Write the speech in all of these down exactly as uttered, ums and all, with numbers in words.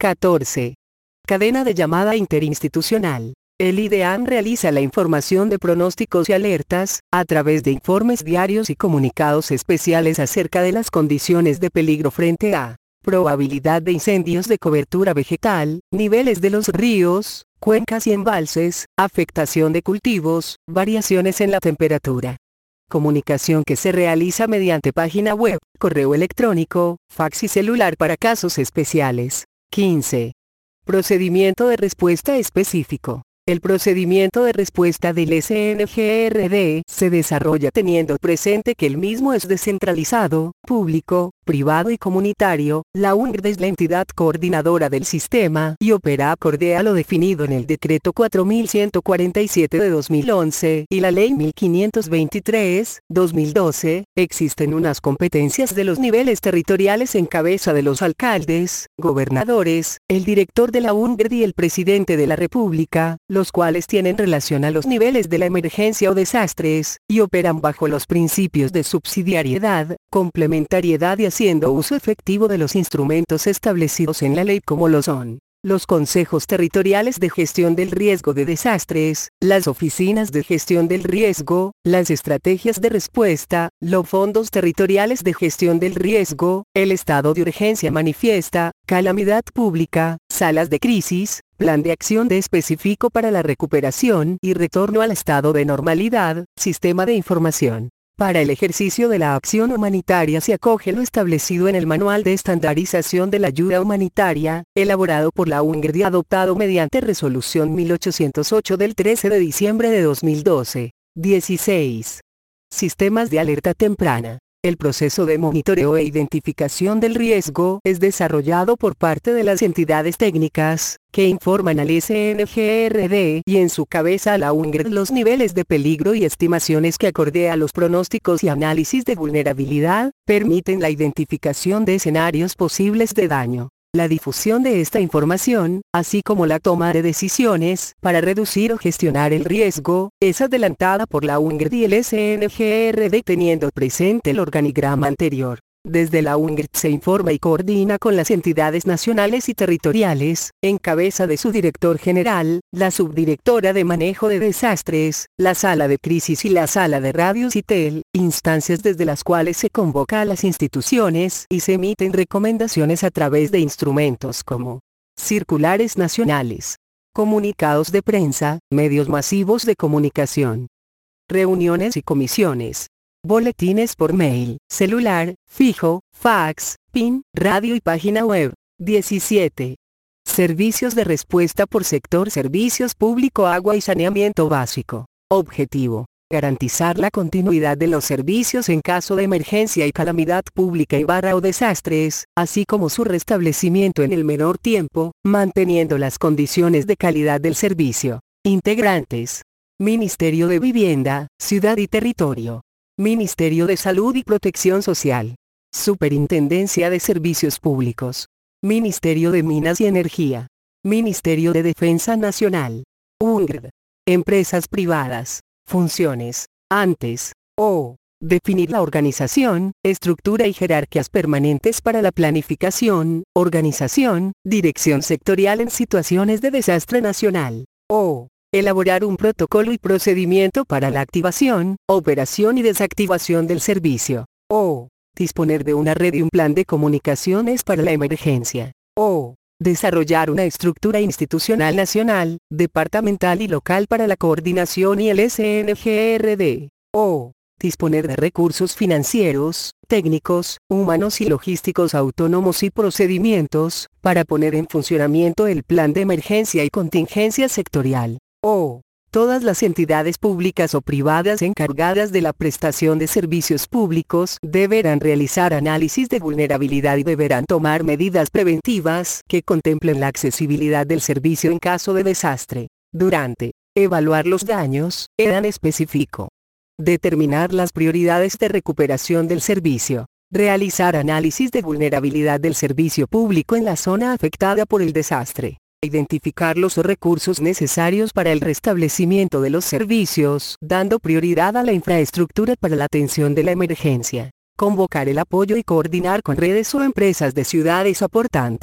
catorce. Cadena de llamada interinstitucional. El I D E A M realiza la información de pronósticos y alertas, a través de informes diarios y comunicados especiales acerca de las condiciones de peligro frente a probabilidad de incendios de cobertura vegetal, niveles de los ríos, cuencas y embalses, afectación de cultivos, variaciones en la temperatura. Comunicación que se realiza mediante página web, correo electrónico, fax y celular para casos especiales. quince. Procedimiento de respuesta específico. El procedimiento de respuesta del S N G R D se desarrolla teniendo presente que el mismo es descentralizado, público, privado y comunitario. La U N G R D es la entidad coordinadora del sistema y opera acorde a lo definido en el Decreto cuatro mil ciento cuarenta y siete de dos mil once y la Ley mil quinientos veintitrés, dos mil doce. Existen unas competencias de los niveles territoriales en cabeza de los alcaldes, gobernadores, el director de la U N G R D y el presidente de la República, los cuales tienen relación a los niveles de la emergencia o desastres, y operan bajo los principios de subsidiariedad, complementariedad y haciendo uso efectivo de los instrumentos establecidos en la ley como lo son los consejos territoriales de gestión del riesgo de desastres, las oficinas de gestión del riesgo, las estrategias de respuesta, los fondos territoriales de gestión del riesgo, el estado de urgencia manifiesta, calamidad pública, salas de crisis, plan de acción de específico para la recuperación y retorno al estado de normalidad, sistema de información. Para el ejercicio de la acción humanitaria se acoge lo establecido en el Manual de Estandarización de la Ayuda Humanitaria, elaborado por la U N G R D y adoptado mediante Resolución mil ochocientos ocho del trece de diciembre de dos mil doce. dieciséis. Sistemas de alerta temprana. El proceso de monitoreo e identificación del riesgo es desarrollado por parte de las entidades técnicas, que informan al S N G R D y en su cabeza a la U N G R D los niveles de peligro y estimaciones que acorde a los pronósticos y análisis de vulnerabilidad, permiten la identificación de escenarios posibles de daño. La difusión de esta información, así como la toma de decisiones para reducir o gestionar el riesgo, es adelantada por la U N G R D y el S N G R D teniendo presente el organigrama anterior. Desde la U N G R D se informa y coordina con las entidades nacionales y territoriales, en cabeza de su director general, la subdirectora de manejo de desastres, la sala de crisis y la sala de radios y tel, instancias desde las cuales se convoca a las instituciones y se emiten recomendaciones a través de instrumentos como circulares nacionales, comunicados de prensa, medios masivos de comunicación, reuniones y comisiones, boletines por mail, celular, fijo, fax, pin, radio y página web. diecisiete. Servicios de respuesta por sector. Servicios público, agua y saneamiento básico. Objetivo: garantizar la continuidad de los servicios en caso de emergencia y calamidad pública y barra o desastres, así como su restablecimiento en el menor tiempo, manteniendo las condiciones de calidad del servicio. Integrantes: Ministerio de Vivienda, Ciudad y Territorio, Ministerio de Salud y Protección Social, Superintendencia de Servicios Públicos, Ministerio de Minas y Energía, Ministerio de Defensa Nacional, U N G R D. Empresas privadas. Funciones. Antes. O. Definir la organización, estructura y jerarquías permanentes para la planificación, organización, dirección sectorial en situaciones de desastre nacional. O. Elaborar un protocolo y procedimiento para la activación, operación y desactivación del servicio. O. Disponer de una red y un plan de comunicaciones para la emergencia. O. Desarrollar una estructura institucional nacional, departamental y local para la coordinación y el S N G R D. O. Disponer de recursos financieros, técnicos, humanos y logísticos autónomos y procedimientos, para poner en funcionamiento el plan de emergencia y contingencia sectorial. O. Todas las entidades públicas o privadas encargadas de la prestación de servicios públicos deberán realizar análisis de vulnerabilidad y deberán tomar medidas preventivas que contemplen la accesibilidad del servicio en caso de desastre. Durante. Evaluar los daños, eran específico. Determinar las prioridades de recuperación del servicio. Realizar análisis de vulnerabilidad del servicio público en la zona afectada por el desastre. Identificar los recursos necesarios para el restablecimiento de los servicios, dando prioridad a la infraestructura para la atención de la emergencia. Convocar el apoyo y coordinar con redes o empresas de ciudades aportantes.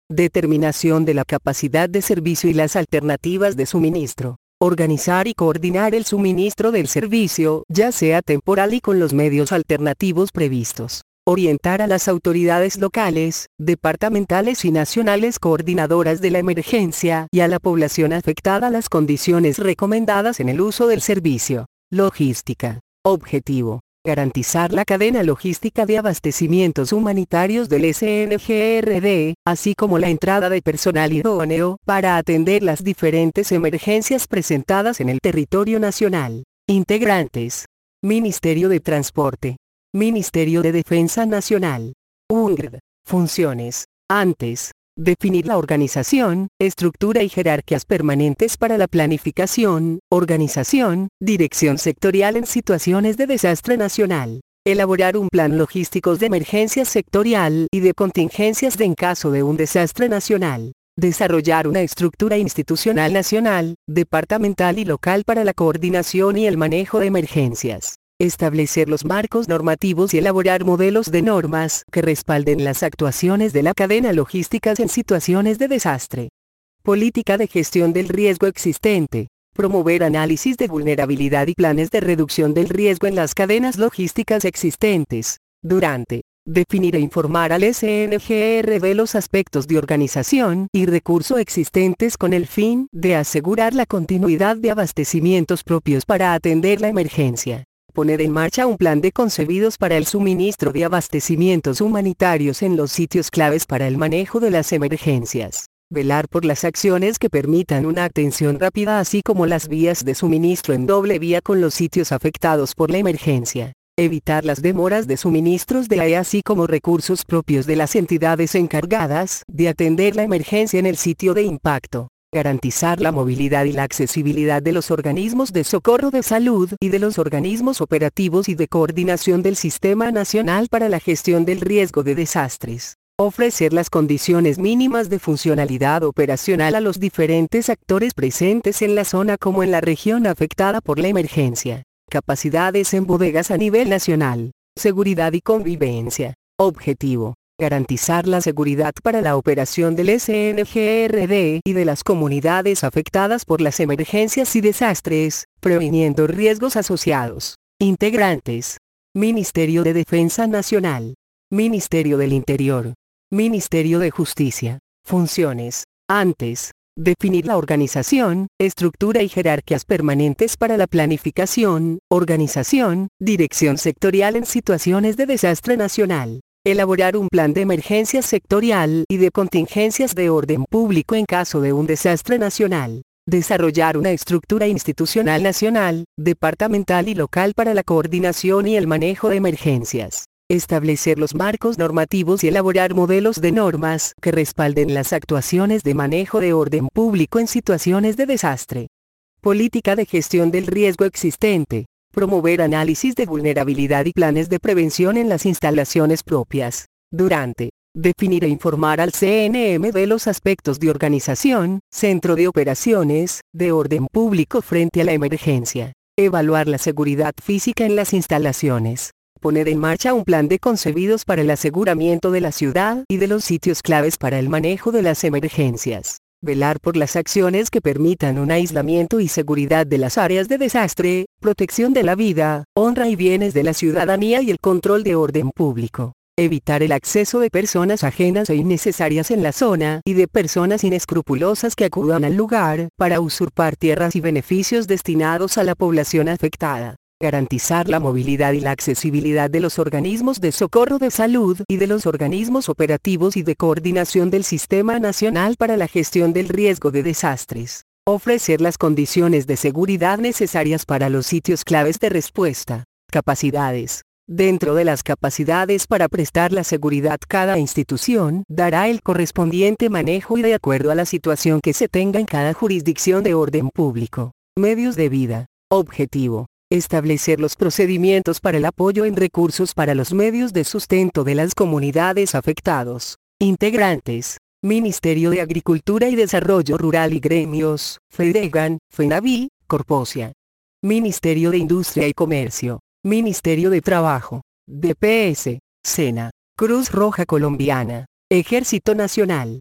Determinación de la capacidad de servicio y las alternativas de suministro. Organizar y coordinar el suministro del servicio, ya sea temporal y con los medios alternativos previstos. Orientar a las autoridades locales, departamentales y nacionales coordinadoras de la emergencia y a la población afectada a las condiciones recomendadas en el uso del servicio. Logística. Objetivo. Garantizar la cadena logística de abastecimientos humanitarios del S N G R D, así como la entrada de personal idóneo para atender las diferentes emergencias presentadas en el territorio nacional. Integrantes. Ministerio de Transporte. Ministerio de Defensa Nacional. U N G R D. Funciones. Antes. Definir la organización, estructura y jerarquías permanentes para la planificación, organización, dirección sectorial en situaciones de desastre nacional. Elaborar un plan logístico de emergencia sectorial y de contingencias de en caso de un desastre nacional. Desarrollar una estructura institucional nacional, departamental y local para la coordinación y el manejo de emergencias. Establecer los marcos normativos y elaborar modelos de normas que respalden las actuaciones de la cadena logística en situaciones de desastre. Política de gestión del riesgo existente. Promover análisis de vulnerabilidad y planes de reducción del riesgo en las cadenas logísticas existentes. Durante. Definir e informar al S N G R D los aspectos de organización y recurso existentes con el fin de asegurar la continuidad de abastecimientos propios para atender la emergencia. Poner en marcha un plan de concebidos para el suministro de abastecimientos humanitarios en los sitios claves para el manejo de las emergencias. Velar por las acciones que permitan una atención rápida así como las vías de suministro en doble vía con los sitios afectados por la emergencia. Evitar las demoras de suministros de A E así como recursos propios de las entidades encargadas de atender la emergencia en el sitio de impacto. Garantizar la movilidad y la accesibilidad de los organismos de socorro de salud y de los organismos operativos y de coordinación del Sistema Nacional para la Gestión del Riesgo de Desastres. Ofrecer las condiciones mínimas de funcionalidad operacional a los diferentes actores presentes en la zona como en la región afectada por la emergencia. Capacidades en bodegas a nivel nacional. Seguridad y convivencia. Objetivo. Garantizar la seguridad para la operación del S N G R D y de las comunidades afectadas por las emergencias y desastres, previniendo riesgos asociados. Integrantes. Ministerio de Defensa Nacional. Ministerio del Interior. Ministerio de Justicia. Funciones. Antes. Definir la organización, estructura y jerarquías permanentes para la planificación, organización, dirección sectorial en situaciones de desastre nacional. Elaborar un plan de emergencia sectorial y de contingencias de orden público en caso de un desastre nacional. Desarrollar una estructura institucional nacional, departamental y local para la coordinación y el manejo de emergencias. Establecer los marcos normativos y elaborar modelos de normas que respalden las actuaciones de manejo de orden público en situaciones de desastre. Política de gestión del riesgo existente. Promover análisis de vulnerabilidad y planes de prevención en las instalaciones propias. Durante. Definir e informar al C N M de los aspectos de organización, centro de operaciones, de orden público frente a la emergencia. Evaluar la seguridad física en las instalaciones. Poner en marcha un plan de concebidos para el aseguramiento de la ciudad y de los sitios claves para el manejo de las emergencias. Velar por las acciones que permitan un aislamiento y seguridad de las áreas de desastre, protección de la vida, honra y bienes de la ciudadanía y el control de orden público. Evitar el acceso de personas ajenas e innecesarias en la zona y de personas inescrupulosas que acudan al lugar para usurpar tierras y beneficios destinados a la población afectada. Garantizar la movilidad y la accesibilidad de los organismos de socorro de salud y de los organismos operativos y de coordinación del Sistema Nacional para la Gestión del Riesgo de Desastres. Ofrecer las condiciones de seguridad necesarias para los sitios claves de respuesta. Capacidades. Dentro de las capacidades para prestar la seguridad, cada institución dará el correspondiente manejo y de acuerdo a la situación que se tenga en cada jurisdicción de orden público. Medios de vida. Objetivo. Establecer los procedimientos para el apoyo en recursos para los medios de sustento de las comunidades afectados. Integrantes. Ministerio de Agricultura y Desarrollo Rural y Gremios, FEDEGAN, FENAVI, Corposia. Ministerio de Industria y Comercio. Ministerio de Trabajo. D P S, SENA. Cruz Roja Colombiana. Ejército Nacional.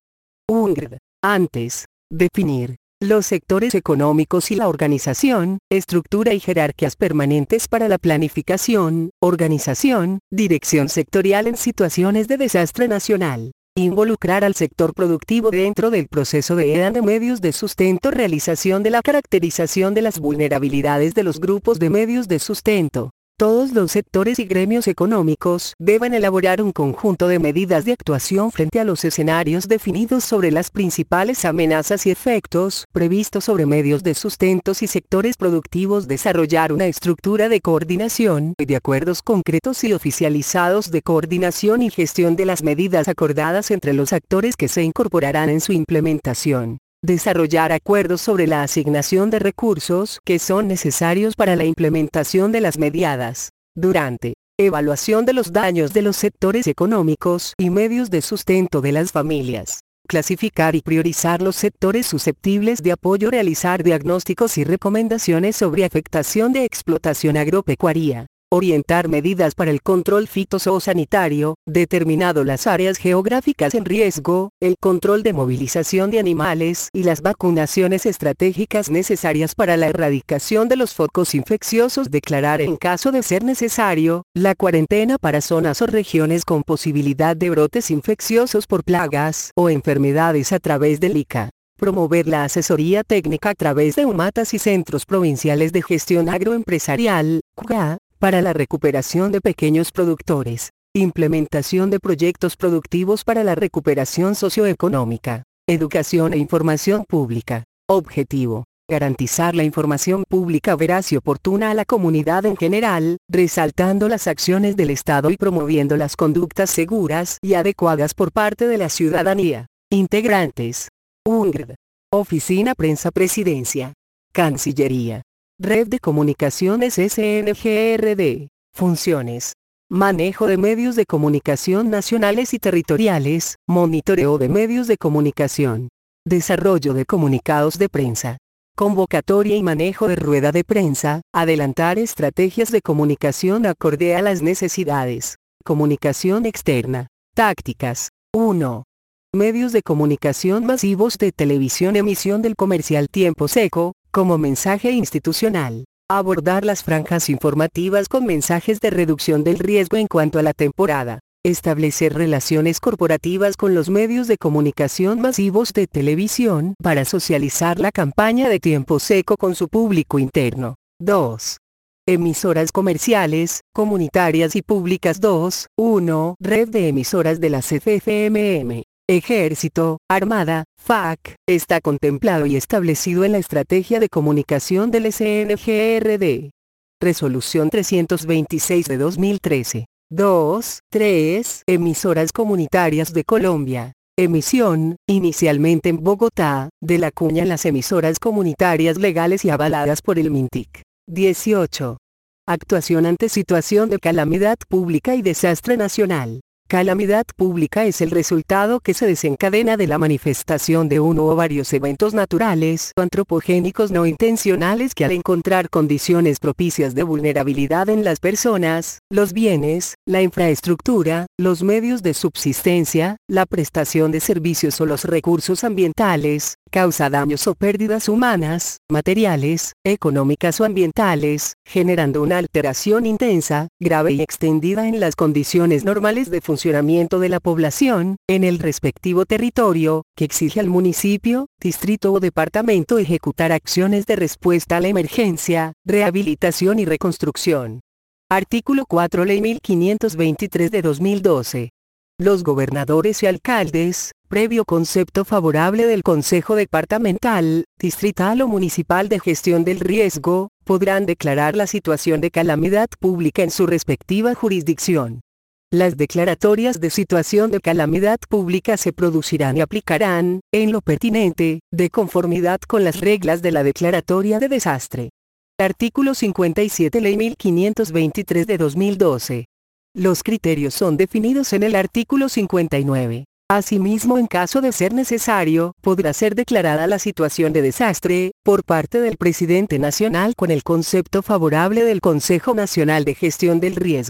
U N G R. Antes. Definir. Los sectores económicos y la organización, estructura y jerarquías permanentes para la planificación, organización, dirección sectorial en situaciones de desastre nacional. Involucrar al sector productivo dentro del proceso de E D A de medios de sustento. Realización de la caracterización de las vulnerabilidades de los grupos de medios de sustento. Todos los sectores y gremios económicos deben elaborar un conjunto de medidas de actuación frente a los escenarios definidos sobre las principales amenazas y efectos previstos sobre medios de sustentos y sectores productivos. Desarrollar una estructura de coordinación y de acuerdos concretos y oficializados de coordinación y gestión de las medidas acordadas entre los actores que se incorporarán en su implementación. Desarrollar acuerdos sobre la asignación de recursos que son necesarios para la implementación de las medidas. Durante. Evaluación de los daños de los sectores económicos y medios de sustento de las familias. Clasificar y priorizar los sectores susceptibles de apoyo. Realizar diagnósticos y recomendaciones sobre afectación de explotación agropecuaria. Orientar medidas para el control fitosanitario, determinado las áreas geográficas en riesgo, el control de movilización de animales y las vacunaciones estratégicas necesarias para la erradicación de los focos infecciosos. Declarar en caso de ser necesario, la cuarentena para zonas o regiones con posibilidad de brotes infecciosos por plagas o enfermedades a través del I C A. Promover la asesoría técnica a través de UMATAS y Centros Provinciales de Gestión Agroempresarial, C U G A, para la recuperación de pequeños productores. Implementación de proyectos productivos para la recuperación socioeconómica. Educación e información pública. Objetivo. Garantizar la información pública veraz y oportuna a la comunidad en general, resaltando las acciones del Estado y promoviendo las conductas seguras y adecuadas por parte de la ciudadanía. Integrantes. U N G R. Oficina Prensa Presidencia. Cancillería. Red de Comunicaciones S N G R D. Funciones. Manejo de medios de comunicación nacionales y territoriales, monitoreo de medios de comunicación. Desarrollo de comunicados de prensa. Convocatoria y manejo de rueda de prensa, adelantar estrategias de comunicación acorde a las necesidades. Comunicación externa. Tácticas. uno. Medios de comunicación masivos de televisión. Emisión del comercial Tiempo Seco, como mensaje institucional. Abordar las franjas informativas con mensajes de reducción del riesgo en cuanto a la temporada. Establecer relaciones corporativas con los medios de comunicación masivos de televisión para socializar la campaña de Tiempo Seco con su público interno. dos. Emisoras comerciales, comunitarias y públicas. dos. uno. Red de emisoras de la C F M M. Ejército, Armada, F A C, está contemplado y establecido en la Estrategia de Comunicación del S N G R D. Resolución trescientos veintiséis de dos mil trece. dos. tres. Emisoras comunitarias de Colombia. Emisión, inicialmente en Bogotá, de la cuña en las emisoras comunitarias legales y avaladas por el MINTIC. dieciocho. Actuación ante situación de calamidad pública y desastre nacional. Calamidad pública es el resultado que se desencadena de la manifestación de uno o varios eventos naturales o antropogénicos no intencionales que al encontrar condiciones propicias de vulnerabilidad en las personas, los bienes, la infraestructura, los medios de subsistencia, la prestación de servicios o los recursos ambientales, causa daños o pérdidas humanas, materiales, económicas o ambientales, generando una alteración intensa, grave y extendida en las condiciones normales de funcionamiento de la población, en el respectivo territorio, que exige al municipio, distrito o departamento ejecutar acciones de respuesta a la emergencia, rehabilitación y reconstrucción. Artículo cuatro Ley mil quinientos veintitrés de dos mil doce. Los gobernadores y alcaldes, previo concepto favorable del Consejo Departamental, Distrital o Municipal de Gestión del Riesgo, podrán declarar la situación de calamidad pública en su respectiva jurisdicción. Las declaratorias de situación de calamidad pública se producirán y aplicarán, en lo pertinente, de conformidad con las reglas de la declaratoria de desastre. Artículo cincuenta y siete Ley mil quinientos veintitrés de dos mil doce. Los criterios son definidos en el artículo cincuenta y nueve. Asimismo, en caso de ser necesario, podrá ser declarada la situación de desastre, por parte del Presidente Nacional con el concepto favorable del Consejo Nacional de Gestión del Riesgo.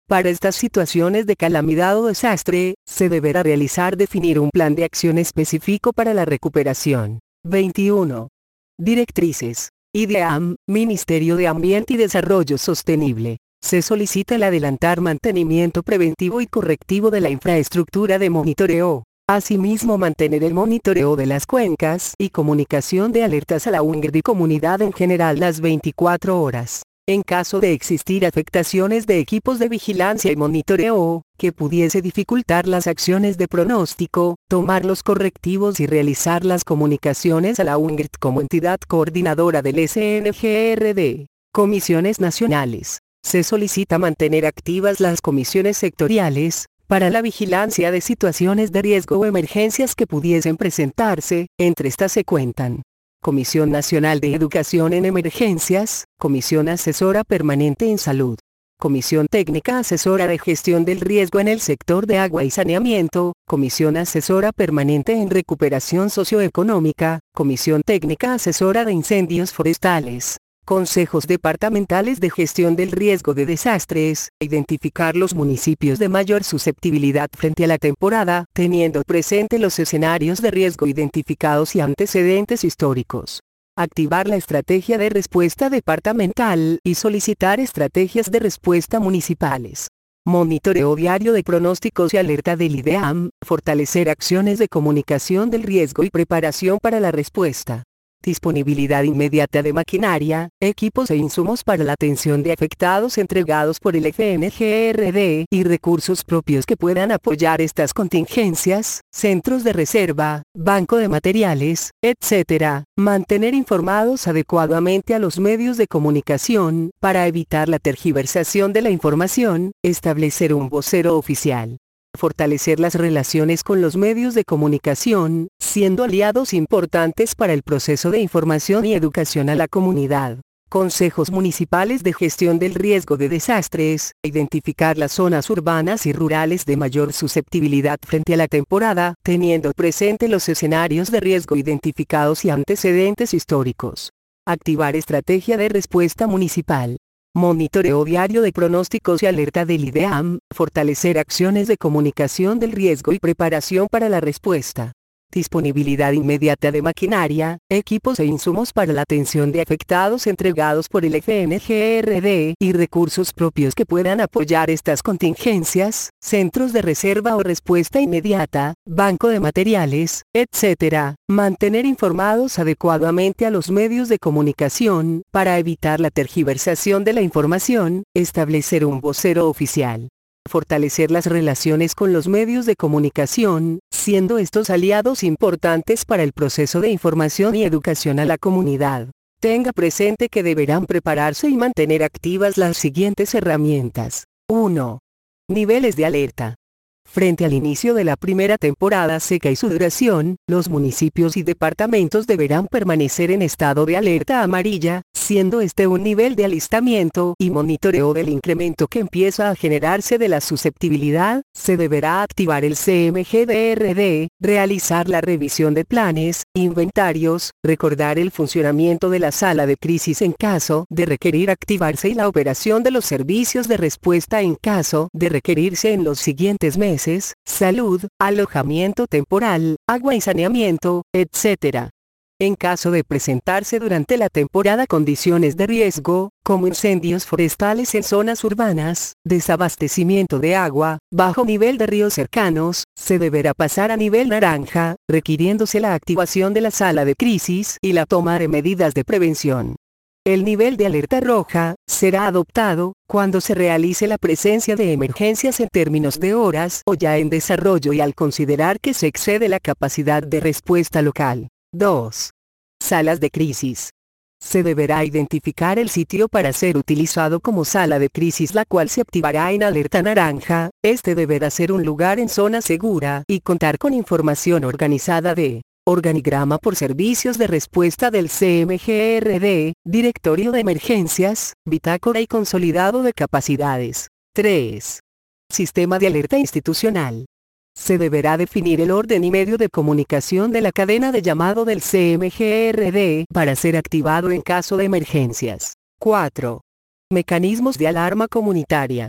Para estas situaciones de calamidad o desastre, se deberá realizar definir un plan de acción específico para la recuperación. veintiuno. Directrices. IDEAM, Ministerio de Ambiente y Desarrollo Sostenible. Se solicita el adelantar mantenimiento preventivo y correctivo de la infraestructura de monitoreo. Asimismo, mantener el monitoreo de las cuencas y comunicación de alertas a la U N G R y comunidad en general las veinticuatro horas. En caso de existir afectaciones de equipos de vigilancia y monitoreo, que pudiese dificultar las acciones de pronóstico, tomar los correctivos y realizar las comunicaciones a la U N G R como entidad coordinadora del S N G R D. Comisiones nacionales. Se solicita mantener activas las comisiones sectoriales, para la vigilancia de situaciones de riesgo o emergencias que pudiesen presentarse. Entre estas se cuentan: Comisión Nacional de Educación en Emergencias, Comisión Asesora Permanente en Salud, Comisión Técnica Asesora de Gestión del Riesgo en el Sector de Agua y Saneamiento, Comisión Asesora Permanente en Recuperación Socioeconómica, Comisión Técnica Asesora de Incendios Forestales, Consejos Departamentales de Gestión del Riesgo de Desastres. Identificar los municipios de mayor susceptibilidad frente a la temporada, teniendo presente los escenarios de riesgo identificados y antecedentes históricos. Activar la estrategia de respuesta departamental y solicitar estrategias de respuesta municipales. Monitoreo diario de pronósticos y alerta del IDEAM, fortalecer acciones de comunicación del riesgo y preparación para la respuesta. Disponibilidad inmediata de maquinaria, equipos e insumos para la atención de afectados entregados por el F N G R D y recursos propios que puedan apoyar estas contingencias, centros de reserva, banco de materiales, etcétera. Mantener informados adecuadamente a los medios de comunicación, para evitar la tergiversación de la información, establecer un vocero oficial. Fortalecer las relaciones con los medios de comunicación, siendo aliados importantes para el proceso de información y educación a la comunidad. Consejos municipales de gestión del riesgo de desastres. Identificar las zonas urbanas y rurales de mayor susceptibilidad frente a la temporada, teniendo presente los escenarios de riesgo identificados y antecedentes históricos. Activar estrategia de respuesta municipal. Monitoreo diario de pronósticos y alerta del IDEAM, fortalecer acciones de comunicación del riesgo y preparación para la respuesta. Disponibilidad inmediata de maquinaria, equipos e insumos para la atención de afectados entregados por el F N G R D y recursos propios que puedan apoyar estas contingencias, centros de reserva o respuesta inmediata, banco de materiales, etcétera. Mantener informados adecuadamente a los medios de comunicación, para evitar la tergiversación de la información, establecer un vocero oficial. Fortalecer las relaciones con los medios de comunicación, siendo estos aliados importantes para el proceso de información y educación a la comunidad. Tenga presente que deberán prepararse y mantener activas las siguientes herramientas. uno. Niveles de alerta. Frente al inicio de la primera temporada seca y su duración, los municipios y departamentos deberán permanecer en estado de alerta amarilla, siendo este un nivel de alistamiento y monitoreo del incremento que empieza a generarse de la susceptibilidad. Se deberá activar el C M G D R D, realizar la revisión de planes, inventarios, recordar el funcionamiento de la sala de crisis en caso de requerir activarse y la operación de los servicios de respuesta en caso de requerirse en los siguientes meses. Salud, alojamiento temporal, agua y saneamiento, etcétera. En caso de presentarse durante la temporada condiciones de riesgo, como incendios forestales en zonas urbanas, desabastecimiento de agua, bajo nivel de ríos cercanos, se deberá pasar a nivel naranja, requiriéndose la activación de la sala de crisis y la toma de medidas de prevención. El nivel de alerta roja será adoptado cuando se realice la presencia de emergencias en términos de horas o ya en desarrollo y al considerar que se excede la capacidad de respuesta local. dos. Salas de crisis. Se deberá identificar el sitio para ser utilizado como sala de crisis, la cual se activará en alerta naranja. Este deberá ser un lugar en zona segura y contar con información organizada de organigrama por servicios de respuesta del C M G R D, directorio de emergencias, bitácora y consolidado de capacidades. tres. Sistema de alerta institucional. Se deberá definir el orden y medio de comunicación de la cadena de llamado del C M G R D para ser activado en caso de emergencias. cuatro. Mecanismos de alarma comunitaria.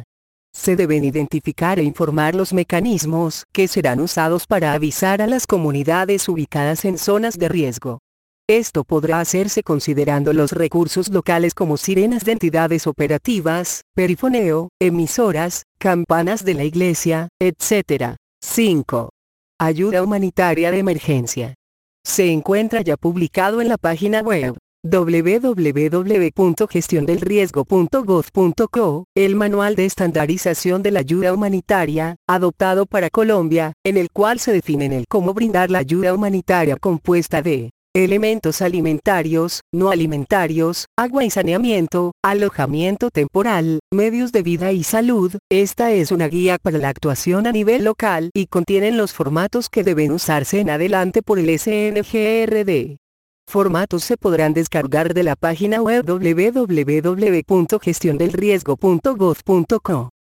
Se deben identificar e informar los mecanismos que serán usados para avisar a las comunidades ubicadas en zonas de riesgo. Esto podrá hacerse considerando los recursos locales como sirenas de entidades operativas, perifoneo, emisoras, campanas de la iglesia, etcétera. cinco. Ayuda humanitaria de emergencia. Se encuentra ya publicado en la página web doble u doble u doble u punto gestión del riesgo punto gov punto co, el manual de estandarización de la ayuda humanitaria, adoptado para Colombia, en el cual se definen el cómo brindar la ayuda humanitaria compuesta de elementos alimentarios, no alimentarios, agua y saneamiento, alojamiento temporal, medios de vida y salud. Esta es una guía para la actuación a nivel local y contienen los formatos que deben usarse en adelante por el S N G R D. Formatos se podrán descargar de la página web doble u doble u doble u punto gestión del riesgo punto gov punto co.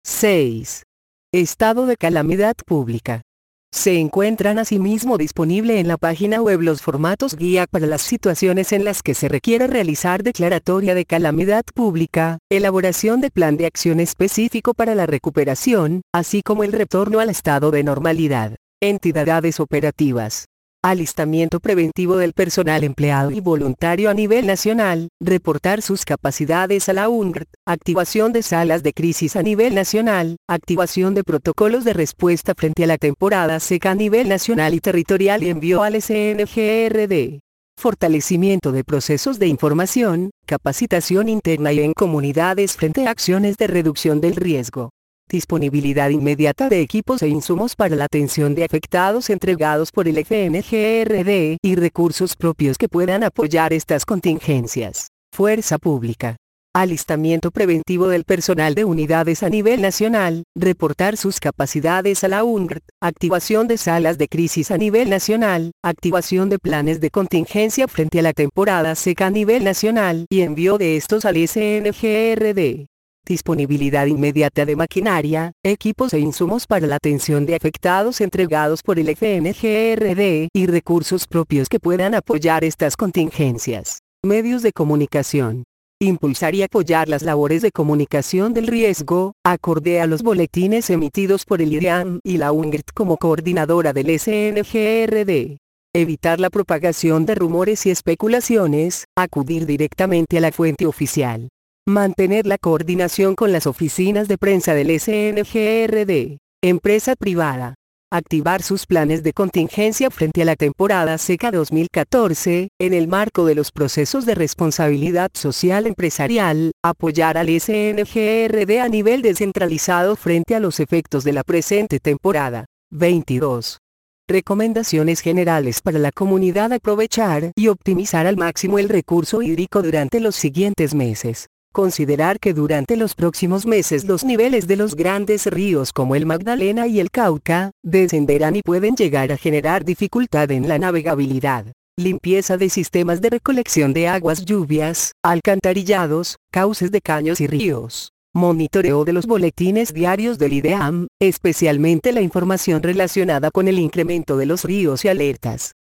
seis. Estado de calamidad pública. Se encuentran asimismo disponible en la página web los formatos guía para las situaciones en las que se requiere realizar declaratoria de calamidad pública, elaboración de plan de acción específico para la recuperación, así como el retorno al estado de normalidad. Entidades operativas. Alistamiento preventivo del personal empleado y voluntario a nivel nacional, reportar sus capacidades a la U N R T, activación de salas de crisis a nivel nacional, activación de protocolos de respuesta frente a la temporada seca a nivel nacional y territorial y envío al S N G R D. Fortalecimiento de procesos de información, capacitación interna y en comunidades frente a acciones de reducción del riesgo. Disponibilidad inmediata de equipos e insumos para la atención de afectados entregados por el S N G R D y recursos propios que puedan apoyar estas contingencias. Fuerza pública. Alistamiento preventivo del personal de unidades a nivel nacional, reportar sus capacidades a la U N R T, activación de salas de crisis a nivel nacional, activación de planes de contingencia frente a la temporada seca a nivel nacional y envío de estos al S N G R D. Disponibilidad inmediata de maquinaria, equipos e insumos para la atención de afectados entregados por el S N G R D y recursos propios que puedan apoyar estas contingencias. Medios de comunicación. Impulsar y apoyar las labores de comunicación del riesgo, acorde a los boletines emitidos por el I D E A M y la U N R T como coordinadora del S N G R D. Evitar la propagación de rumores y especulaciones, acudir directamente a la fuente oficial. Mantener la coordinación con las oficinas de prensa del S N G R D. Empresa privada. Activar sus planes de contingencia frente a la temporada seca dos mil catorce, en el marco de los procesos de responsabilidad social empresarial, apoyar al S N G R D a nivel descentralizado frente a los efectos de la presente temporada. veintidós. Recomendaciones generales para la comunidad: aprovechar y optimizar al máximo el recurso hídrico durante los siguientes meses. Considerar que durante los próximos meses los niveles de los grandes ríos como el Magdalena y el Cauca, descenderán y pueden llegar a generar dificultad en la navegabilidad. Limpieza de sistemas de recolección de aguas lluvias, alcantarillados, cauces de caños y ríos. Monitoreo de los boletines diarios del I D E A M, especialmente la información relacionada con el incremento de los ríos y alertas.